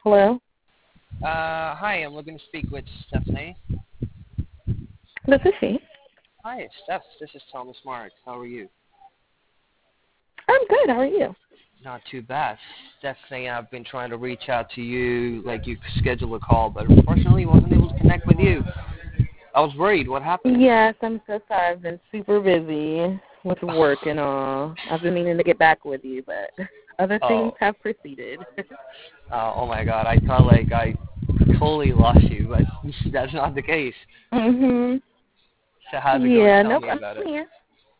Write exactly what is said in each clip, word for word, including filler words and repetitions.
Hello? Uh, hi, I'm looking to speak with Stephanie. This is she. Hi, Steph. This is Thomas Mark. How are you? I'm good. How are you? Not too bad. Stephanie, I've been trying to reach out to you, like you scheduled a call, but unfortunately wasn't able to connect with you. I was worried. What happened? Yes, I'm so sorry. I've been super busy with work and all. I've been meaning to get back with you, but other things Oh, have proceeded. uh, oh my God. I felt like I totally lost you, but that's not the case. mhm. So how's it going? Yeah, Tell nope, me I'm about it. here.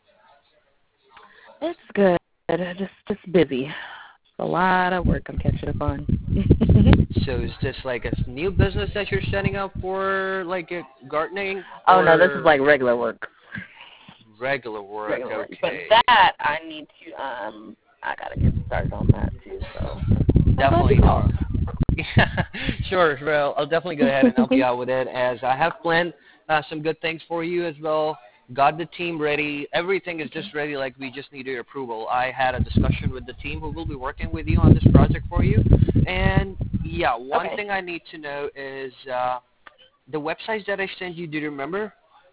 It's good. Just just busy. A lot of work I'm catching up on. So is this like a new business that you're setting up for, like a gardening, Oh no, this is or like regular work. regular work? Regular work. But Okay. that I need to um I gotta get started on that too, so I'm glad you Definitely. called. Yeah, sure. Well, I'll definitely go ahead and help you out with it, as I have planned uh, some good things for you as well. Got the team ready. Everything is just ready. Like, we just need your approval. I had a discussion with the team who will be working with you on this project for you. And yeah, one Okay. thing I need to know is uh, the websites that I sent you. Do you remember?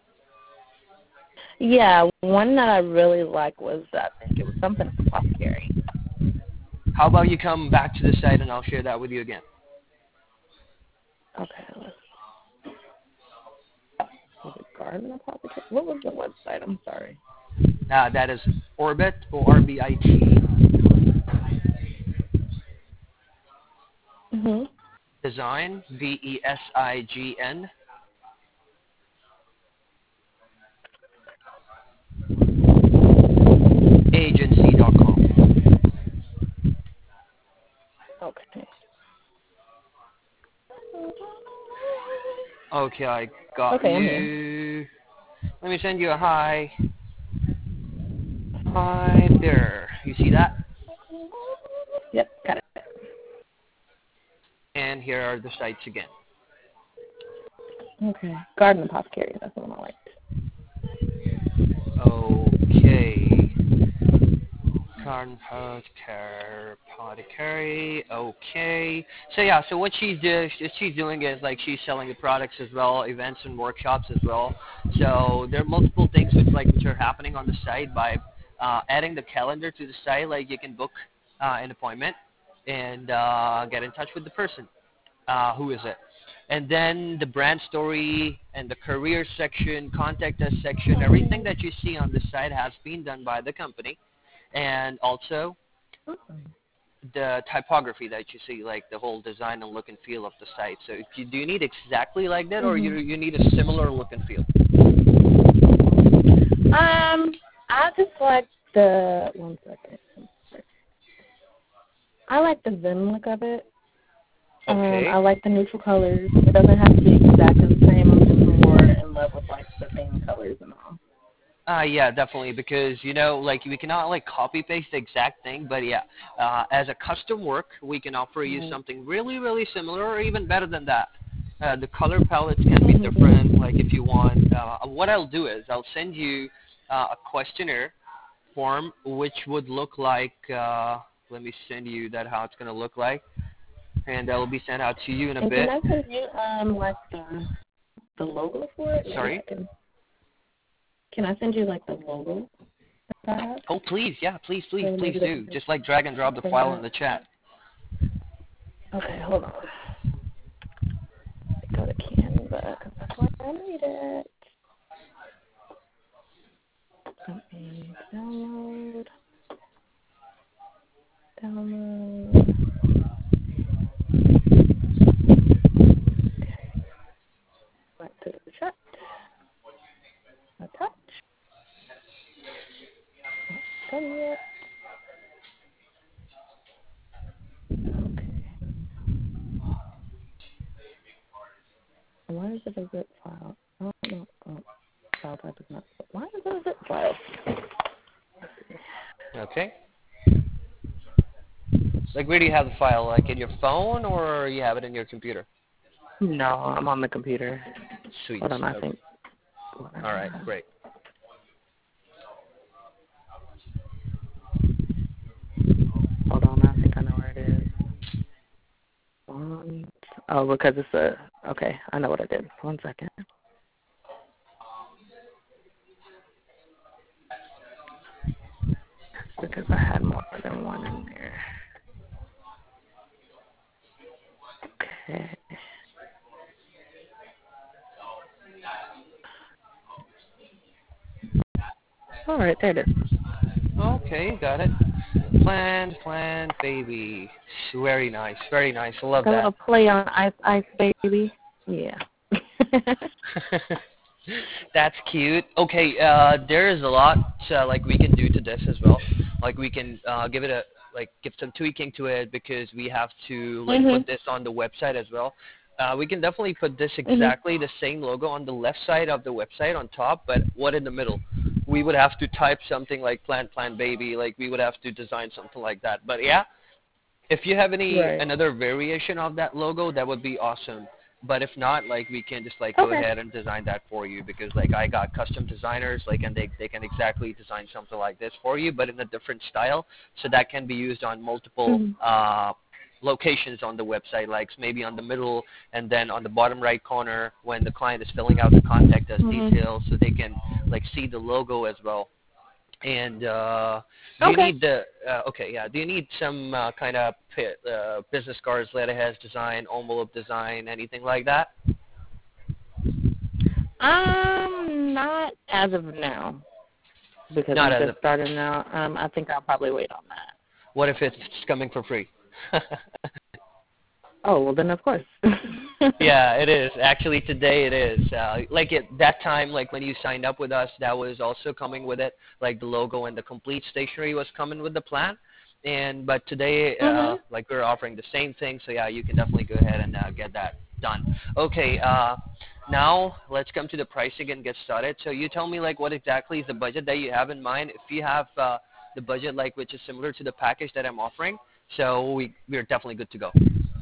Yeah, one that I really liked was I think it was something apothecary. How about you come back to the site and I'll share that with you again. Okay, let's was it Garden Apothecary? What was the website? I'm sorry. Uh, that is Orbit, O R B I T, Mhm. Design, V E S I G N, agency dot com. Okay. Okay, I got Okay, I'm here. you. Let me send you a hi. Hi there. You see that? Yep, got it. And here are the sites again. Okay. Garden Apothecary, that's the one I liked. Okay. Garden Care Apothecary. Okay. So yeah, so what she's do, she's doing is like she's selling the products as well, events and workshops as well. So there are multiple things which like which are happening on the site by uh, adding the calendar to the site. Like you can book uh, an appointment and uh, get in touch with the person. Uh, who is it? And then the brand story and the career section, contact us section, everything that you see on the site has been done by the company. And also Awesome. the typography that you see, like the whole design and look and feel of the site. So if you, do you need exactly like that, or you Mhm. you need a similar look and feel? Um, I just like the one second. I like the Zen look of it. Um, I Okay. like the neutral colors. It doesn't have to be exactly the same. I'm just more in love with like the theme colors and all. Uh, yeah, definitely, because, you know, like, we cannot, like, copy-paste the exact thing, but, yeah, uh, as a custom work, we can offer you Right. something really, really similar or even better than that. Uh, the color palettes can be Mhm. different, like, if you want. Uh, what I'll do is I'll send you uh, a questionnaire form, which would look like, uh, let me send you that how it's going to look like, and that will be sent out to you in a And can bit. I send you um like the the logo for it? Maybe I Sorry? can. Can I send you like the logo that I have? Oh, please, yeah, please, please, So please maybe do. they can Just, like, drag and drop the bring file in that. the chat. Okay, hold on. Go to Canva because that's where I made it. Let me download. Download. Back to the chat. Attach. Not done yet. Okay. Why is it a zip file? Oh, no. Oh, file type is not. Why is it a zip file? Okay. Like, where do you have the file? Like, in your phone, or you have it in your computer? No, I'm on the computer. Sweet. Hold on, I Okay. think. What I All right, have. great. Hold on, I think I know where it is. font. Oh, because it's a, okay, I know what I did. One second. Because I had more than one in there. Okay. All right, there it is. Okay, got it. Plant, plant, baby. Very nice, very nice. I love Got a that. little play on Ice Ice Baby. Yeah. That's cute. Okay, uh, there is a lot uh, like we can do to this as well. Like we can uh, give it a like give some tweaking to it because we have to like Mhm. put this on the website as well. Uh, we can definitely put this Mhm. exactly the same logo on the left side of the website on top, but what in the middle? We would have to type something like plant, plant, baby. Like we would have to design something like that. But yeah, if you have any Right. another variation of that logo, that would be awesome. But if not, like we can just like go Okay. ahead and design that for you because like I got custom designers, like and they they can exactly design something like this for you, but in a different style, so that can be used on multiple Mhm. uh, locations on the website, like maybe on the middle and then on the bottom right corner when the client is filling out the contact us Mhm. details, so they can like see the logo as well. And uh, do you Okay. need the uh, okay? Yeah. Do you need some uh, kind of pi- uh, business cards, letterheads design, envelope design, anything like that? Um, not as of now because Not I'm as just a. starting out. Um, I think I'll probably wait on that. What if it's coming for free? Oh well, then of course. Yeah, it is. Actually, today it is. Uh, like at that time, like when you signed up with us, that was also coming with it. Like the logo and the complete stationery was coming with the plan. And but today, uh, Mhm. like we're offering the same thing. So yeah, you can definitely go ahead and uh, get that done. Okay. Uh, now let's come to the pricing and get started. So you tell me like what exactly is the budget that you have in mind. If you have uh, the budget like which is similar to the package that I'm offering, so we we're definitely good to go.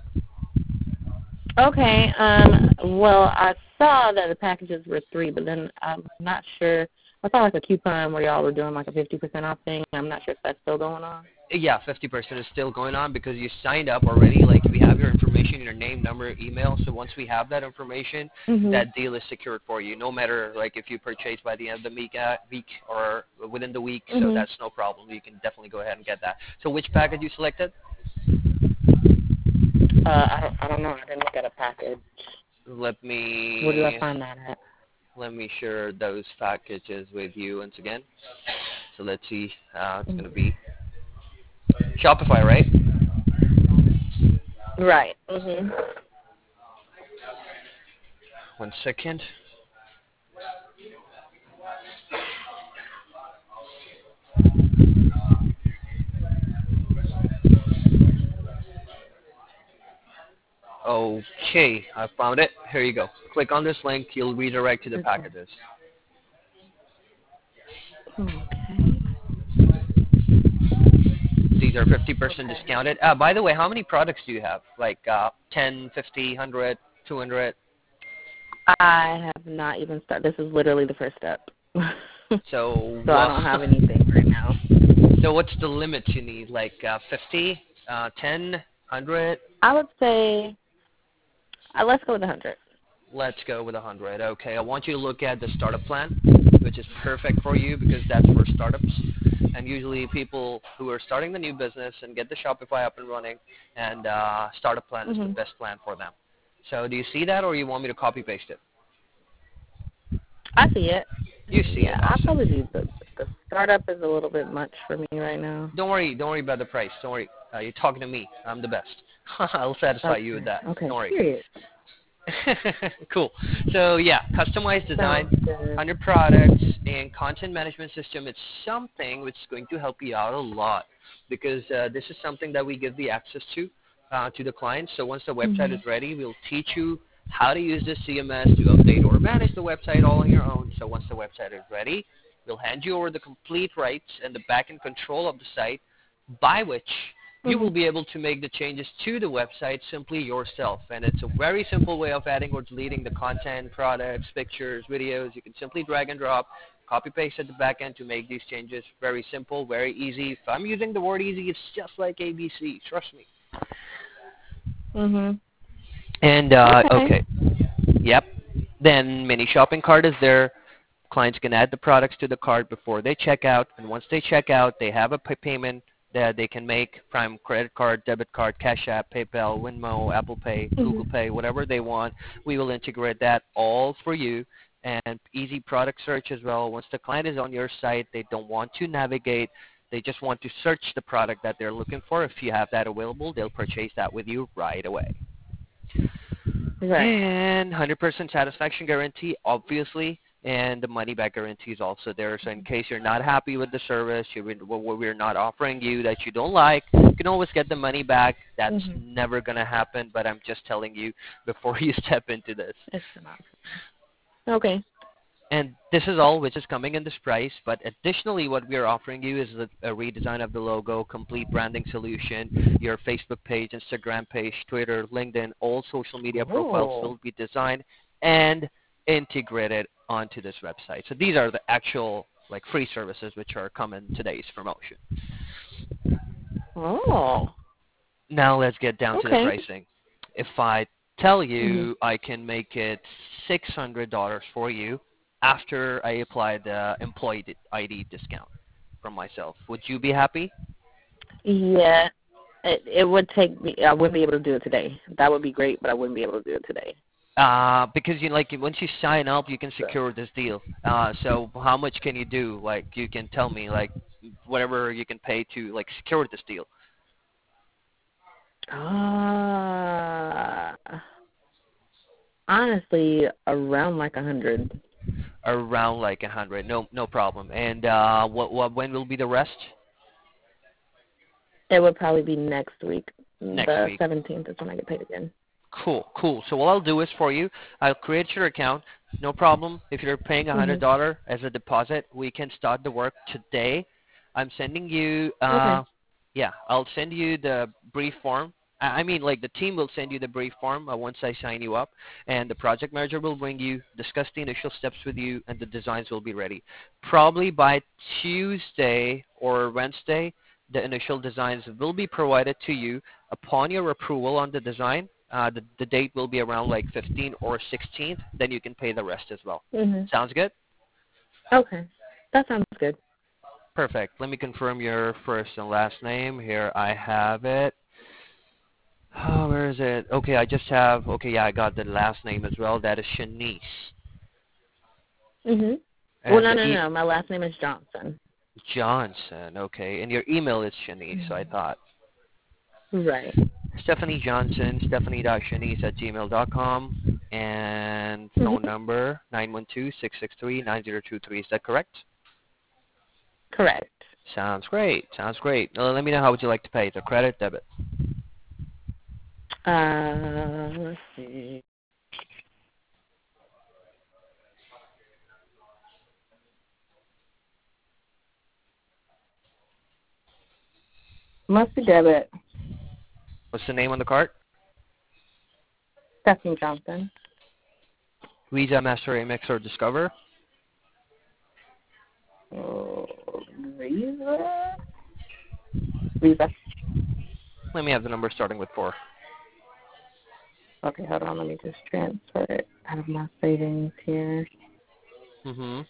Okay. Um. Well, I saw that the packages were three, but then I'm not sure. I saw like a coupon where y'all were doing like a fifty percent off thing. I'm not sure if that's still going on. Yeah, fifty percent is still going on because you signed up already. Like we have your information, your name, number, email. So once we have that information, Mhm. that deal is secured for you. No matter like if you purchase by the end of the week, uh, week or within the week. So Mhm. that's no problem. You can definitely go ahead and get that. So which package you selected? Uh, I don't. I don't know. I didn't look at a package. Let Where do I me find that at? let me share those packages with you once again. So let's see. Uh, it's Mhm. gonna be Shopify, right? Right. Mhm. One second. Okay, I found it. Here you go. Click on this link. You'll redirect to the Okay. packages. Okay. These are fifty percent Okay. discounted. Uh, by the way, how many products do you have? Like uh, ten, fifty, one hundred, two hundred? I have not even started. This is literally the first step. So, So I what? don't have anything right now. So what's the limit you need? Like uh, fifty, uh, ten, one hundred? I would say, uh, let's go with one hundred. Let's go with one hundred. Okay, I want you to look at the startup plan, which is perfect for you because that's for startups. And usually people who are starting the new business and get the Shopify up and running, and uh, startup plan is the Mhm. best plan for them. So do you see that, or you want me to copy paste it? I see it. You see Yeah, it. I'll Awesome. probably do the the startup is a little bit much for me right now. Don't worry. Don't worry about the price. Don't worry. Uh, you're talking to me. I'm the best. I'll satisfy you with Okay. that. Okay. Don't worry. Period. Cool. So yeah, customized design, Sounds good. one hundred products, and content management system. It's something which is going to help you out a lot because uh, this is something that we give the access to uh, to the clients. So once the website is Mhm. ready, we'll teach you how to use the C M S to update or manage the website all on your own. So once the website is ready, we'll hand you over the complete rights and the back-end control of the site by which you will Mhm. be able to make the changes to the website simply yourself. And it's a very simple way of adding or deleting the content, products, pictures, videos. You can simply drag and drop, copy paste at the back end to make these changes. Very simple, very easy. If I'm using the word easy, it's just like A B C. Trust me. Mhm. And uh, Okay. okay, yep. Then mini shopping cart is there. Clients can add the products to the cart before they check out, and once they check out, they have a pay- payment that they can make from credit card, debit card, Cash App, PayPal, Venmo, Apple Pay, Google Mhm. Pay, whatever they want. We will integrate that all for you, and easy product search as well. Once the client is on your site, they don't want to navigate. They just want to search the product that they're looking for. If you have that available, they'll purchase that with you right away. Right. And one hundred percent satisfaction guarantee, obviously, and the money back guarantee is also there. So in case you're not happy with the service, you, what we're not offering you that you don't like, you can always get the money back. That's Mhm. never going to happen, but I'm just telling you before you step into this. It's an option. Okay. And this is all which is coming in this price, but additionally what we are offering you is a, a redesign of the logo, complete branding solution, your Facebook page, Instagram page, Twitter, LinkedIn, all social media profiles Oh. will be designed and integrated onto this website. So these are the actual like free services which are coming in today's promotion. Oh. Now let's get down to the Okay. pricing. If I tell Mhm. you I can make it six hundred dollars for you after I apply the employee di- I D discount from myself, would you be happy? Yeah. It it would take me. I wouldn't be able to do it today. That would be great, but I wouldn't be able to do it today. Uh, because you like once you sign up, you can So. secure this deal. Uh, so how much can you do? Like you can tell me like whatever you can pay to like secure this deal. Ah. Honestly, around like a hundred. Around like a hundred, no no problem. And uh, what what when will be the rest? It would probably be next week. Next The week. seventeenth is when I get paid again. Cool, cool. So what I'll do is for you, I'll create your account. No problem. If you're paying a hundred Mhm. dollar as a deposit, we can start the work today. I'm sending you. Okay. Uh, yeah, I'll send you the brief form. I I mean, like the team will send you the brief form uh, once I sign you up, and the project manager will bring you, discuss the initial steps with you, and the designs will be ready. Probably by Tuesday or Wednesday, the initial designs will be provided to you. Upon your approval on the design, uh, the, the date will be around like fifteenth or sixteenth. Then you can pay the rest as well. Mhm. Sounds good? Okay. That sounds good. Perfect. Let me confirm your first and last name. Here I have it. Oh, where is it? Okay, I just have, okay, yeah, I got the last name as well. That is Shanice. Mhm. Well, And no, the no, e- no. My last name is Johnson. Johnson, okay. And your email is Shanice, so I Mhm. thought. Right. Stephanie Johnson, stephanie.shanice at gmail dot com. And phone Mhm. number nine one two, six six three, nine zero two three. Is that correct? Correct. Sounds great. Sounds great. Uh, let me know how would you like to pay. The credit, debit. Uh, let's see. Must be debit. What's the name on the card? Stephanie Johnson. Visa, Master, Amex, or Discover. Oh, Visa. Visa. Let me have the number starting with four. Okay, hold on. Let me just transfer it out of my savings here. Mm-hmm.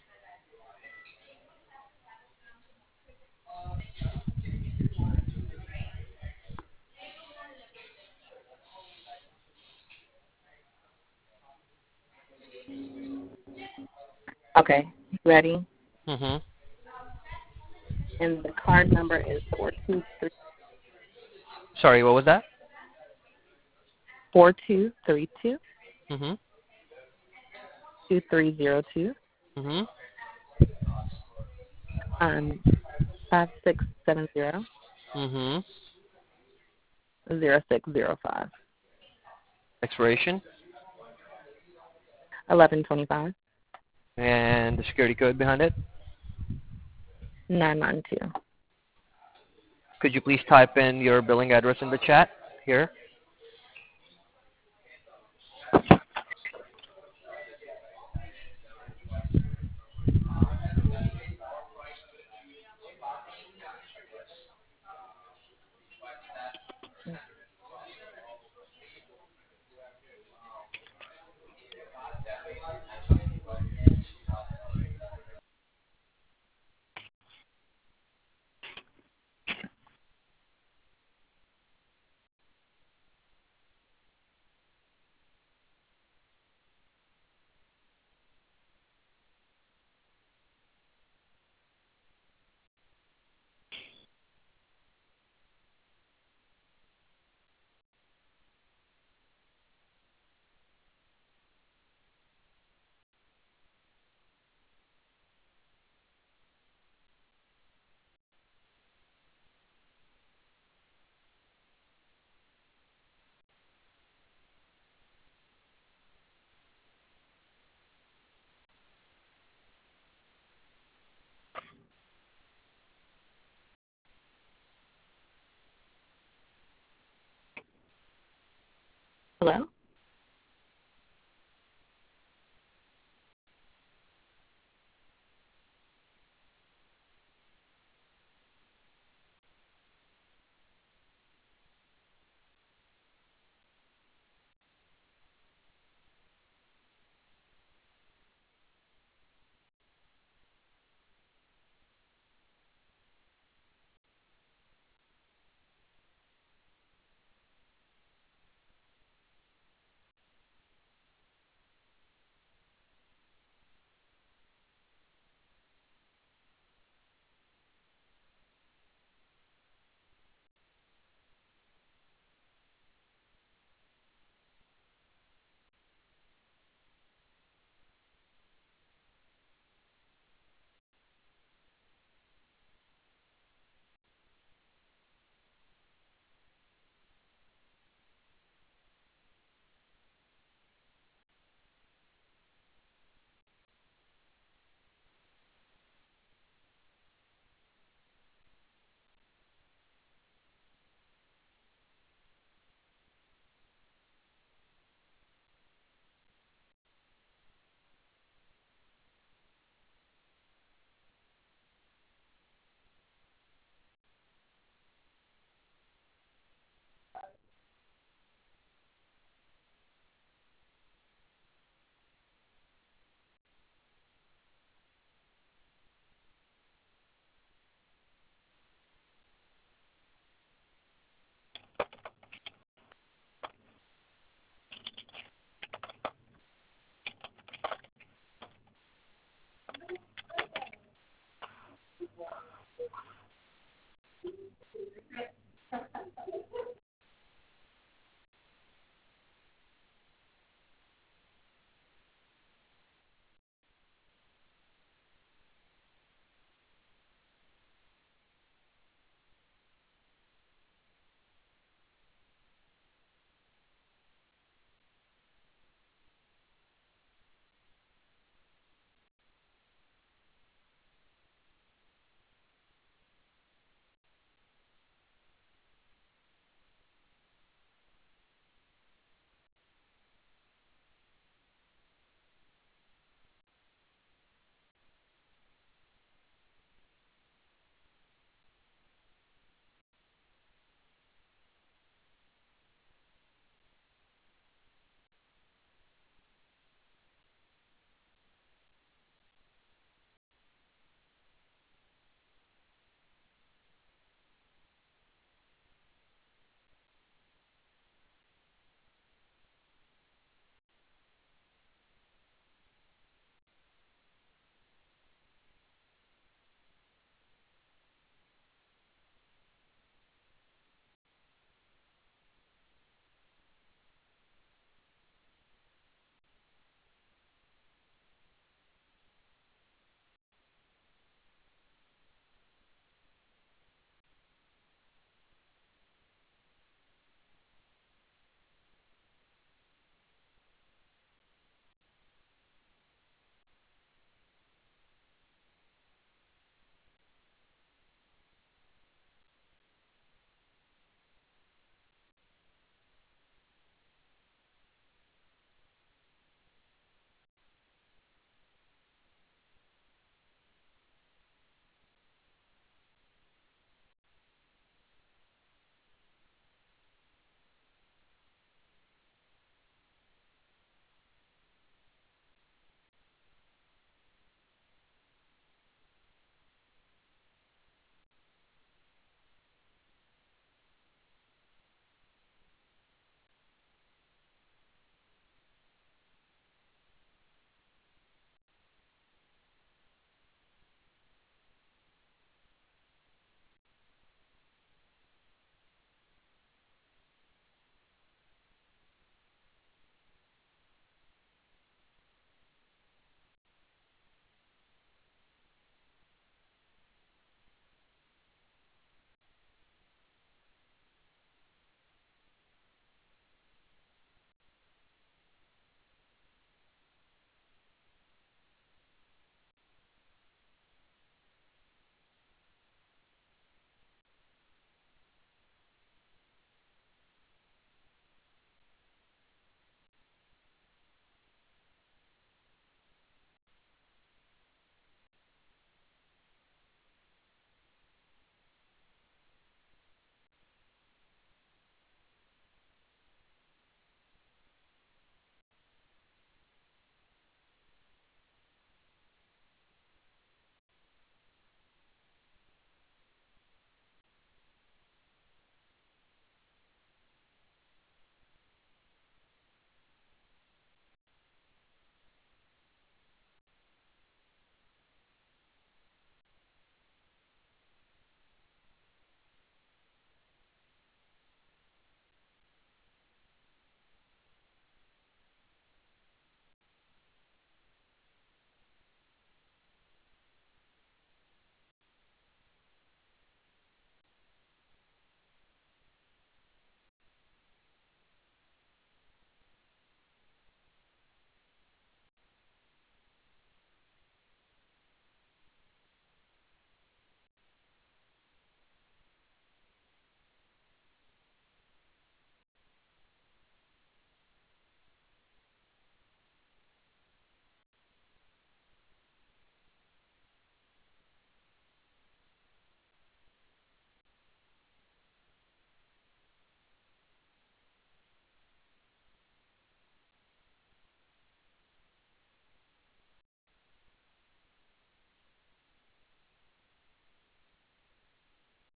Okay, ready? Mm-hmm. And the card number is four two three Sorry, what was that? four two three two Mm-hmm. two three zero two Mm-hmm. um five six seven zero Mm-hmm. zero six zero five Expiration eleven twenty five and the security code behind it. nine nine two. Could you please type in your billing address in the chat here? Hello?